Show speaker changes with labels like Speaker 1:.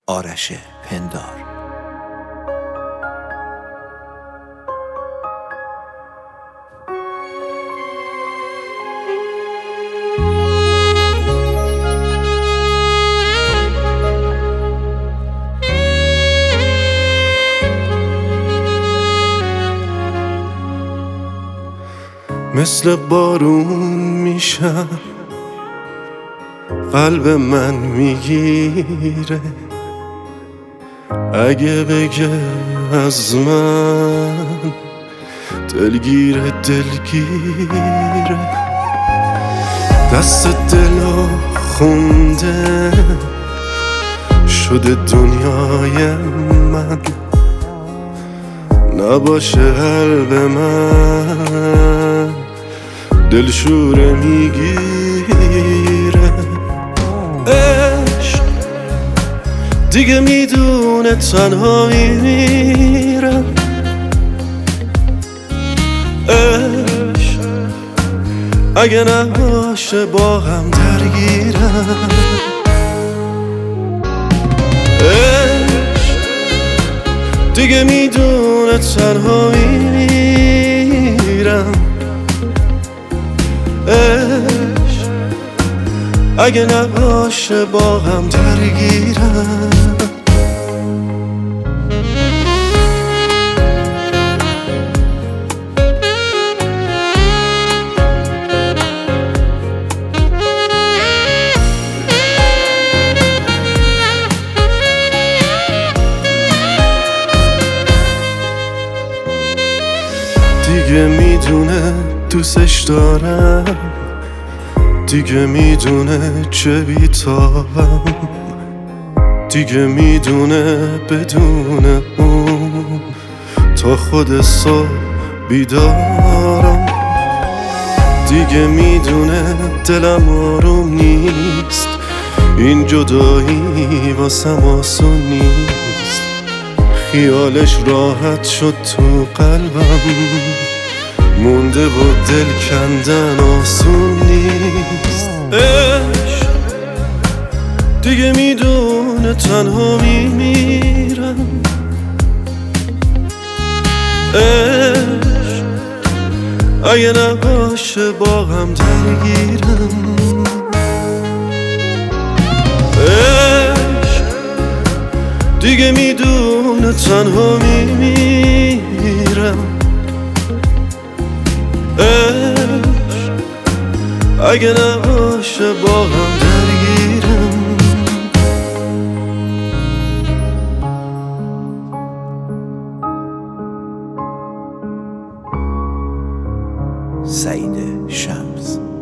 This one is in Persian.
Speaker 1: آرش پندار.
Speaker 2: مثل بارون میشم، قلب من میگیره اگه بگه از من دلگیره. دست دلو خونده شده دنیای من، نباشه قلب من دلشوره میگیره. عشق دیگه میدونه تنها میمیرم، عشق اگه نباشه با هم درگیرم. عشق دیگه میدونه تنها میمیرم، عشق اگه نباشه با هم درگیرم. دیگه میدونه دوستش دارم، دیگه میدونه چه بیتابم، دیگه میدونه بدون اون تا خود صبح بیدارم. دیگه میدونه دلم آروم نیست، این جدایی واسم آسون نیست، خیالش راحت شد تو قلبم، مونده و دل کندن آسون نیست. عشق دیگه میدونه تنها میمیرم، عشق اگه نباشه با هم درگیرم. عشق دیگه میدونه تنها میمیرم، عشق اگه نباشه با هم درگیرم.
Speaker 1: سعید شمس.